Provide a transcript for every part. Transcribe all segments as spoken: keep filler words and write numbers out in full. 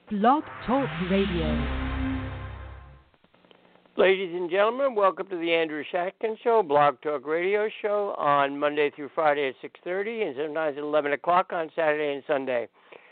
Blog Talk Radio. Ladies and gentlemen, welcome to the Andrew Shatkin Show, Blog Talk Radio show on Monday through Friday at six thirty and sometimes at eleven o'clock on Saturday and Sunday.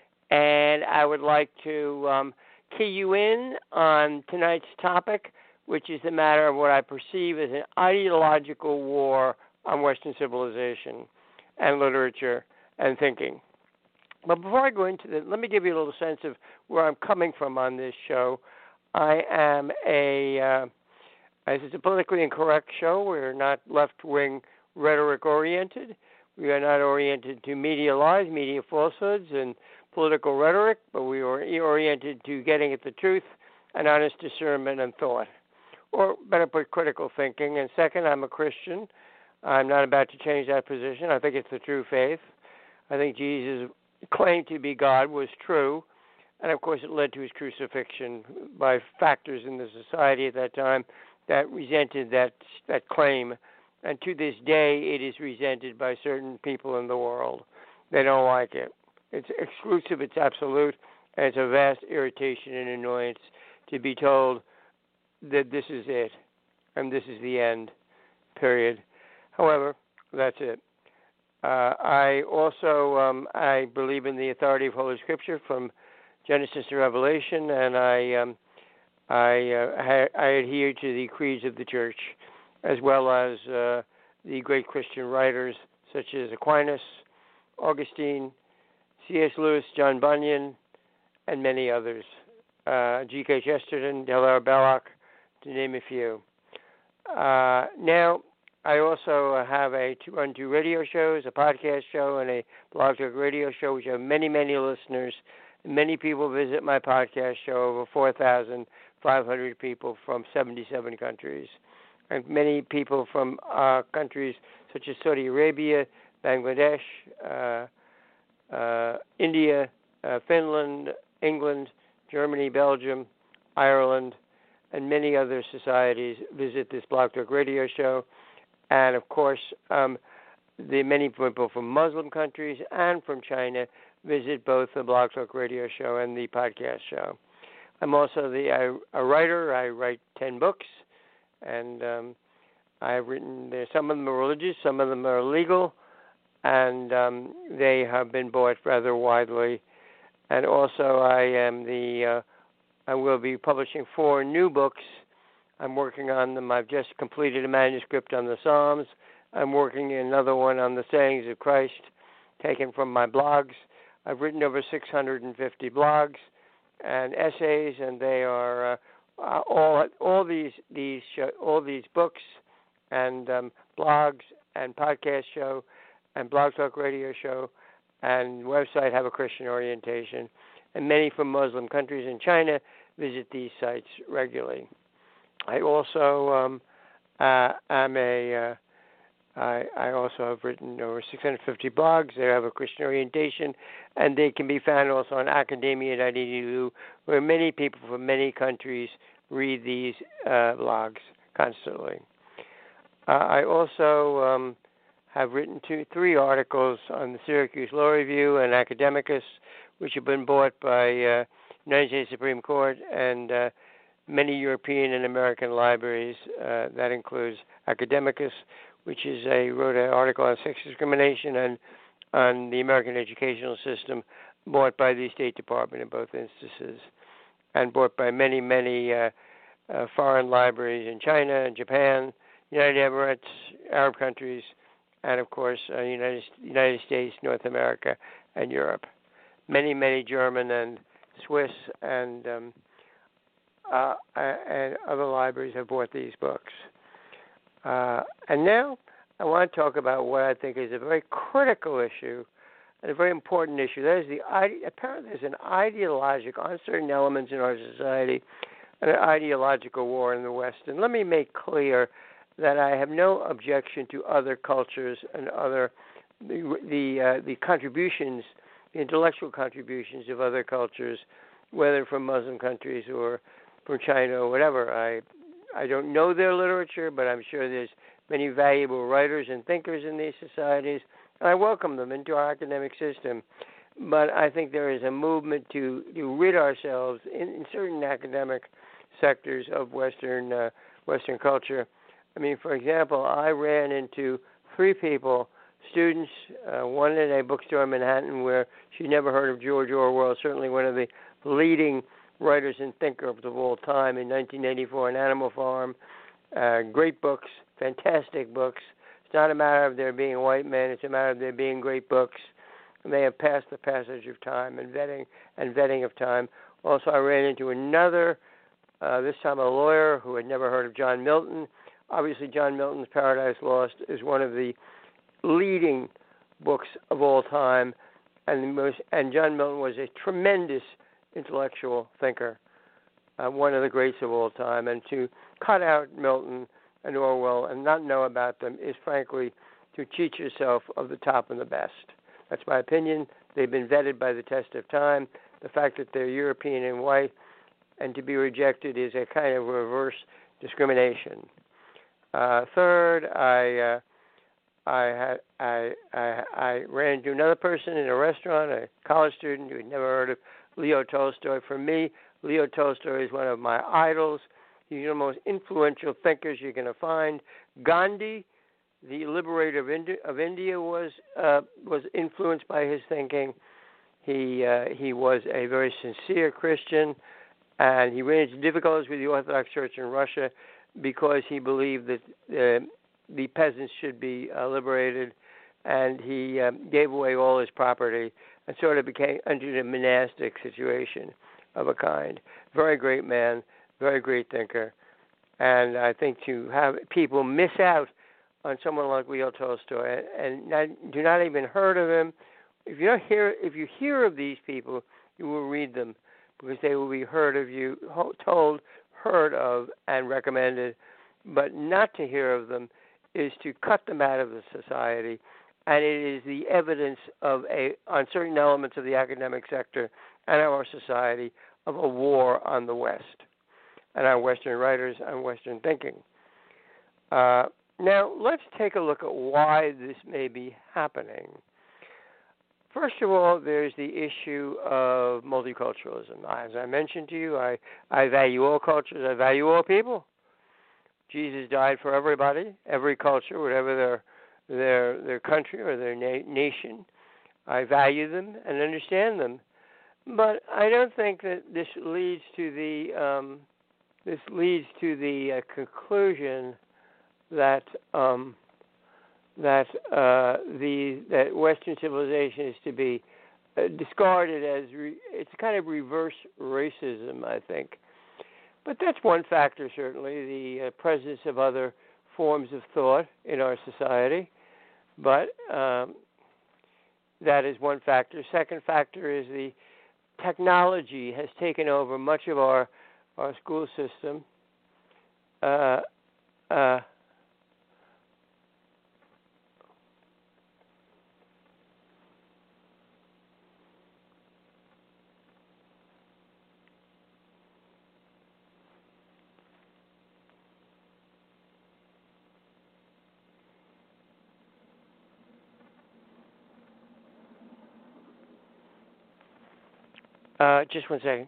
And I would like to um, key you in on tonight's topic, which is the matter of what I perceive as an ideological war on Western civilization and literature and thinking. But before I go into that, let me give you a little sense of where I'm coming from on this show. I am a, uh, this is a politically incorrect show. We're not left-wing rhetoric-oriented. We are not oriented to media lies, media falsehoods, and political rhetoric, but we are oriented to getting at the truth and honest discernment and thought, or better put, critical thinking. And second, I'm a Christian. I'm not about to change that position. I think it's the true faith. I think Jesus' claim to be God was true. And, of course, it led to his crucifixion by factors in the society at that time that resented that that claim. And to this day, it is resented by certain people in the world. They don't like it. It's exclusive, it's absolute, and it's a vast irritation and annoyance to be told that this is it, and this is the end, period. However, that's it. Uh, I also, um, I believe in the authority of Holy Scripture from Genesis to Revelation, and I um, I, uh, ha- I adhere to the creeds of the Church, as well as uh, the great Christian writers such as Aquinas, Augustine, C S Lewis, John Bunyan, and many others. Uh, G K Chesterton, Hilaire Belloc, to name a few. Uh, now, I also have a two, run two radio shows, a podcast show, and a blog talk radio show, which have many, many listeners. Many people visit my podcast show, over four thousand five hundred people from seventy-seven countries. And many people from uh, countries such as Saudi Arabia, Bangladesh, uh, uh, India, uh, Finland, England, Germany, Belgium, Ireland, and many other societies visit this Blog Talk radio show. And, of course, um, the many people from Muslim countries and from China visit both the Blog Talk radio show and the podcast show. I'm also the I, a writer. I write ten books, and um, I've written, some of them are religious, some of them are legal, and um, they have been bought rather widely. And also I am the, uh, I will be publishing four new books. I'm working on them. I've just completed a manuscript on the Psalms. I'm working another one on the sayings of Christ, taken from my blogs. I've written over six hundred fifty blogs and essays, and they are uh, all all these these show, all these books and um, blogs and podcast show and Blog Talk radio show and website have a Christian orientation. And many from Muslim countries in China visit these sites regularly. I also um, uh, am a uh, I, I also have written over six hundred fifty blogs. They have a Christian orientation, and they can be found also on academia dot e d u, where many people from many countries read these uh, blogs constantly. Uh, I also um, have written two, three articles on the Syracuse Law Review and Academicus, which have been bought by uh, United States Supreme Court and uh, many European and American libraries. Uh, that includes Academicus, which is a wrote an article on sex discrimination and on the American educational system, bought by the State Department in both instances, and bought by many, many uh, uh, foreign libraries in China and Japan, United Emirates, Arab countries, and, of course, uh, United, United States, North America, and Europe. Many, many German and Swiss and um, uh, and other libraries have bought these books. Uh, and now I want to talk about what I think is a very critical issue and a very important issue. That is the apparently there's an ideological, on certain elements in our society, an ideological war in the West. And let me make clear that I have no objection to other cultures and other the the, uh, the contributions, the intellectual contributions of other cultures, whether from Muslim countries or from China or whatever. I I don't know their literature, but I'm sure there's many valuable writers and thinkers in these societies, and I welcome them into our academic system. but I think there is a movement to, to rid ourselves in, in certain academic sectors of Western uh, Western culture. I mean, for example, I ran into three people, students, uh, one in a bookstore in Manhattan where she never heard of George Orwell, certainly one of the leading writers and thinkers of all time, in nineteen eighty-four, An Animal Farm. Uh, great books, fantastic books. It's not a matter of there being white men, it's a matter of there being great books. And they have passed the passage of time and vetting and vetting of time. Also, I ran into another, uh, this time a lawyer who had never heard of John Milton. Obviously, John Milton's Paradise Lost is one of the leading books of all time, and the most, and John Milton was a tremendous intellectual thinker, uh, one of the greats of all time. And to cut out Milton and Orwell and not know about them is, frankly, to cheat yourself of the top and the best. That's my opinion. They've been vetted by the test of time. The fact that they're European and white and to be rejected is a kind of reverse discrimination. Uh, third, I uh, I had I, I I ran into another person in a restaurant, a college student who had never heard of Leo Tolstoy. For me, Leo Tolstoy is one of my idols. He's one of the most influential thinkers you're going to find. Gandhi, the liberator of India, of India was uh, was influenced by his thinking. He uh, he was a very sincere Christian, and he ran into difficulties with the Orthodox Church in Russia because he believed that uh, the peasants should be uh, liberated, and he um, gave away all his property and sort of became under a monastic situation of a kind. Very great man, very great thinker, and I think to have people miss out on someone like Leo Tolstoy and not, do not even heard of him. If you don't hear, if you hear of these people, you will read them because they will be heard of you, told, heard of, and recommended. But not to hear of them is to cut them out of the society, and it is the evidence of a on certain elements of the academic sector and our society of a war on the West and on Western writers and Western thinking. Uh, Now, let's take a look at why this may be happening. First of all, there's the issue of multiculturalism. As I mentioned to you, I, I value all cultures. I value all people. Jesus died for everybody, every culture, whatever their their their country or their na- nation. I value them and understand them. But I don't think that this leads to the um, this leads to the uh, conclusion that um, that uh, the that Western civilization is to be uh, discarded as re- it's kind of reverse racism, I think. But that's one factor, certainly, the uh, presence of other forms of thought in our society. But um, that is one factor. Second factor is the technology has taken over much of our our school system. Uh, uh, Uh, just one second.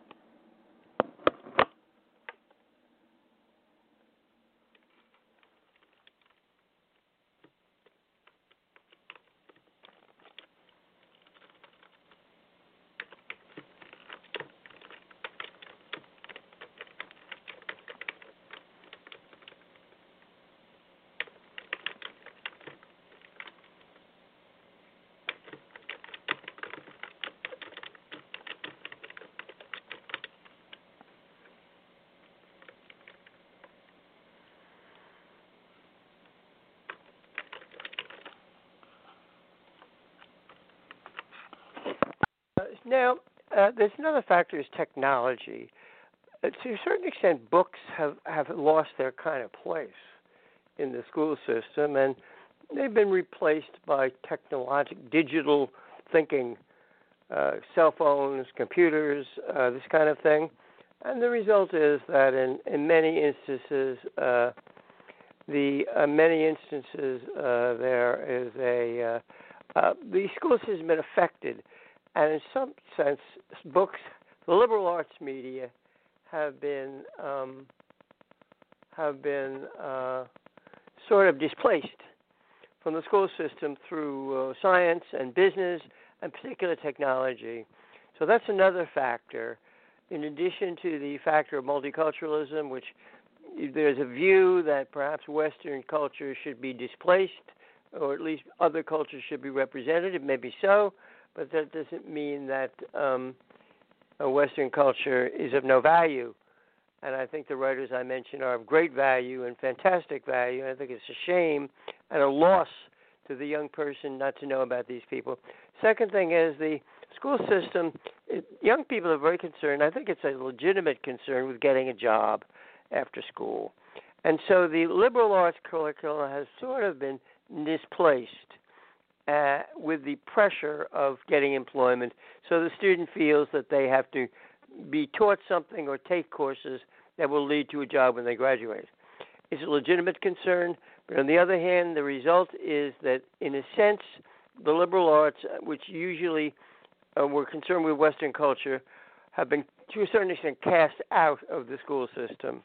Now, uh, there's another factor is technology. Uh, to a certain extent, books have, have lost their kind of place in the school system, and they've been replaced by technologic, digital thinking, uh, cell phones, computers, uh, this kind of thing. And the result is that in, in many instances, uh, the uh, many instances uh, there is a uh, uh, the school system has been affected. and in some sense, books, the liberal arts media, have been um, have been uh, sort of displaced from the school system through uh, science and business and particular technology. So that's another factor. In addition to the factor of multiculturalism, which there's a view that perhaps Western culture should be displaced, or at least other cultures should be represented. It may be so, but that doesn't mean that um, a Western culture is of no value. And I think the writers I mentioned are of great value and fantastic value. I think it's a shame and a loss to the young person not to know about these people. Second thing is the school system. It, young people are very concerned. I think it's a legitimate concern with getting a job after school. And so the liberal arts curriculum has sort of been displaced uh, with the pressure of getting employment. So the student feels that they have to be taught something or take courses that will lead to a job when they graduate. It's a legitimate concern, but on the other hand, the result is that, in a sense, the liberal arts, which usually uh, were concerned with Western culture, have been, to a certain extent, cast out of the school system.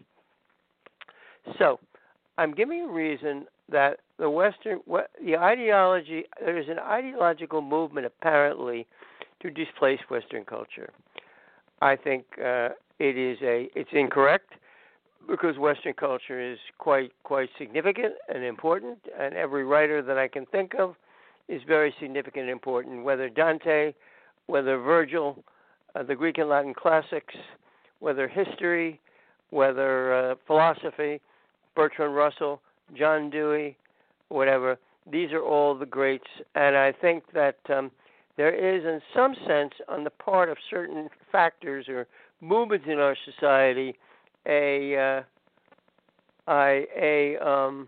So, I'm giving a reason that the Western, the ideology, there is an ideological movement apparently to displace Western culture. I think uh, it is a, it's incorrect because Western culture is quite quite significant and important, and every writer that I can think of is very significant and important, whether Dante, whether Virgil, uh, the Greek and Latin classics, whether history, whether uh, philosophy, Bertrand Russell, John Dewey, whatever. These are all the greats, and I think that um, there is, in some sense, on the part of certain factors or movements in our society, a uh, I, a, um,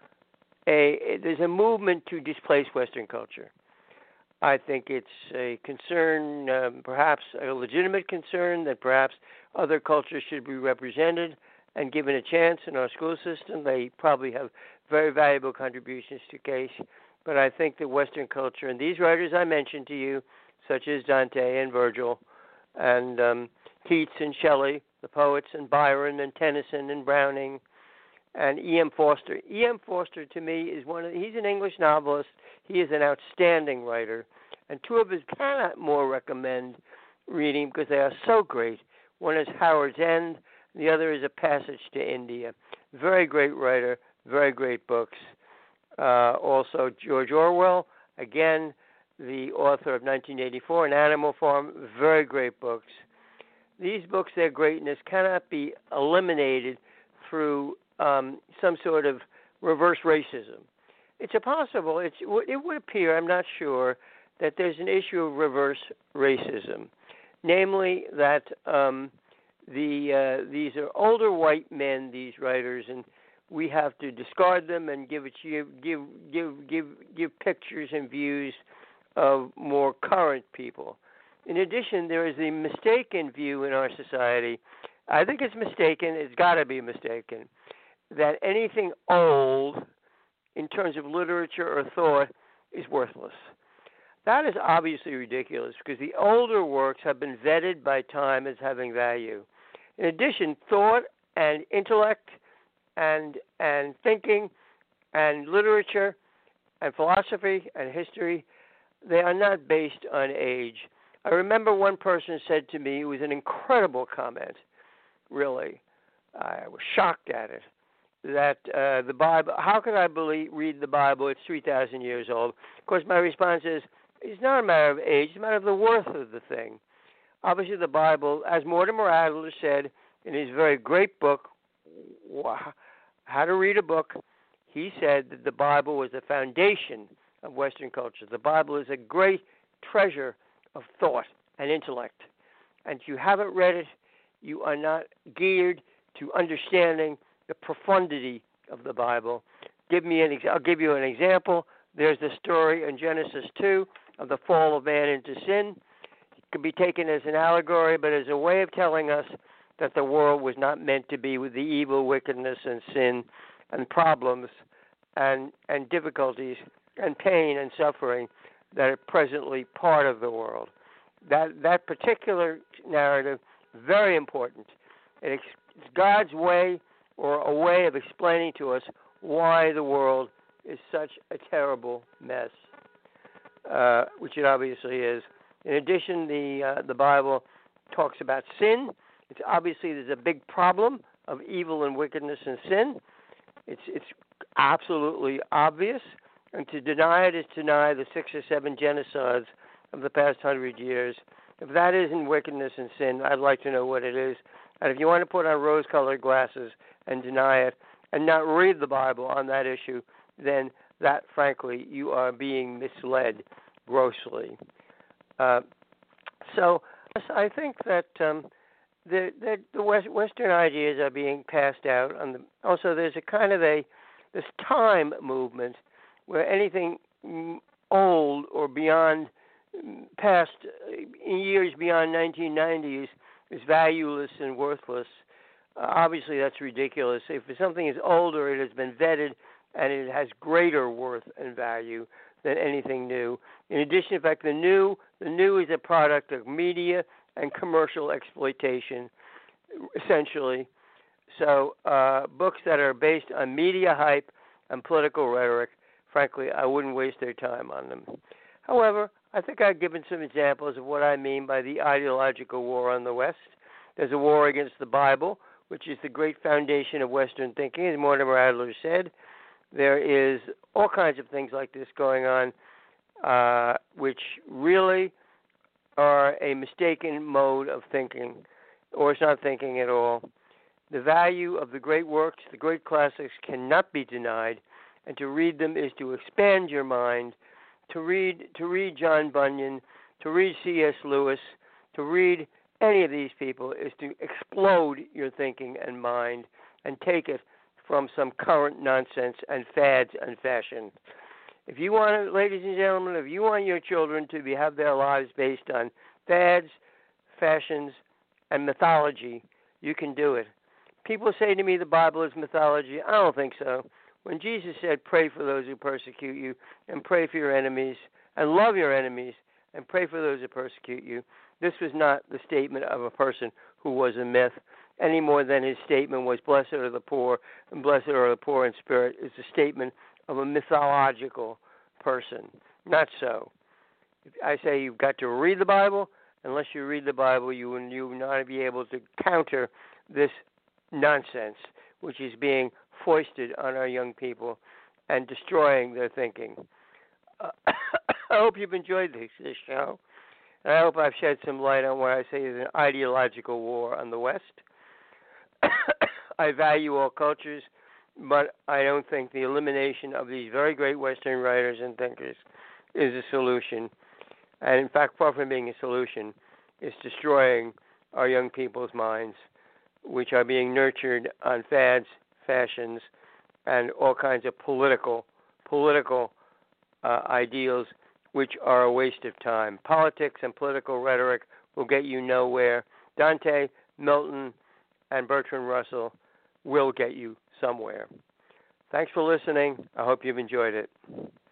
a, a there's a movement to displace Western culture. I think it's a concern, um, perhaps a legitimate concern, that perhaps other cultures should be represented and given a chance in our school system. They probably have very valuable contributions to case. But I think that Western culture, and these writers I mentioned to you, such as Dante and Virgil, and um, Keats and Shelley, the poets, and Byron and Tennyson and Browning, and E M Forster. E M Forster, to me, is one of, he's an English novelist. He is an outstanding writer. And two of his cannot more recommend reading because they are so great. One is Howard's End. The other is A Passage to India. Very great writer, very great books. Uh, also, George Orwell, again, the author of nineteen eighty-four, An Animal Farm, very great books. These books, their greatness cannot be eliminated through um, some sort of reverse racism. It's a possible, it's, it would appear, I'm not sure, that there's an issue of reverse racism, namely that um, the uh, these are older white men, these writers, and we have to discard them and give it give give give give give pictures and views of more current people. In addition, there is the mistaken view in our society. I think it's mistaken. It's got to be mistaken that anything old, in terms of literature or thought, is worthless. That is obviously ridiculous because the older works have been vetted by time as having value. In addition, thought and intellect and and thinking and literature and philosophy and history, they are not based on age. I remember one person said to me, it was an incredible comment, really. I was shocked at it, that uh, the Bible, how could I believe, read the Bible? It's three thousand years old. Of course, my response is, it's not a matter of age, it's a matter of the worth of the thing. Obviously, the Bible, as Mortimer Adler said in his very great book, How to Read a Book, he said that the Bible was the foundation of Western culture. The Bible is a great treasure of thought and intellect. And if you haven't read it, you are not geared to understanding the profundity of the Bible. Give me an ex- I'll give you an example. There's the story in Genesis two of the fall of man into sin. It could be taken as an allegory, but as a way of telling us that the world was not meant to be with the evil, wickedness, and sin, and problems, and and difficulties, and pain and suffering that are presently part of the world. That that particular narrative, very important. It ex- it's God's way, or a way of explaining to us why the world is such a terrible mess, uh, which it obviously is. In addition, the uh, the Bible talks about sin. It's obviously there's a big problem of evil and wickedness and sin. It's it's absolutely obvious, and to deny it is to deny the six or seven genocides of the past hundred years. If that isn't wickedness and sin, I'd like to know what it is. And if you want to put on rose-colored glasses and deny it and not read the Bible on that issue, then that, frankly, you are being misled grossly. Uh, so I think that um, the, the, the West, Western ideas are being passed out. On the, also, there's a kind of a this time movement where anything old or beyond past years beyond nineteen nineties is valueless and worthless. Uh, obviously, that's ridiculous. If something is older, it has been vetted and it has greater worth and value than anything new. In addition, in fact, the new the new is a product of media and commercial exploitation, essentially. So, uh, books that are based on media hype and political rhetoric, frankly, I wouldn't waste their time on them. However, I think I've given some examples of what I mean by the ideological war on the West. There's a war against the Bible, which is the great foundation of Western thinking, as Mortimer Adler said. There is all kinds of things like this going on, uh, which really are a mistaken mode of thinking, or it's not thinking at all. The value of the great works, the great classics, cannot be denied, and to read them is to expand your mind. To read to read John Bunyan, to read C S Lewis, to read any of these people is to explode your thinking and mind and take it from some current nonsense and fads and fashion. If you want to, ladies and gentlemen, if you want your children to be, have their lives based on fads, fashions, and mythology, you can do it. People say to me the Bible is mythology. I don't think so. When Jesus said, pray for those who persecute you, and pray for your enemies, and love your enemies, and pray for those who persecute you, this was not the statement of a person who was a myth, any more than his statement was, blessed are the poor, and blessed are the poor in spirit. It's a statement of a mythological person. Not so. I say you've got to read the Bible. Unless you read the Bible, you will, you will not be able to counter this nonsense, which is being foisted on our young people and destroying their thinking. Uh, I hope you've enjoyed this, this show, and I hope I've shed some light on what I say is an ideological war on the West. I value all cultures, but I don't think the elimination of these very great Western writers and thinkers is a solution. And in fact, far from being a solution, it's destroying our young people's minds, which are being nurtured on fads, fashions, and all kinds of political political uh, ideals, which are a waste of time. Politics and political rhetoric will get you nowhere. Dante, Milton, and Bertrand Russell will get you somewhere. Thanks for listening. I hope you've enjoyed it.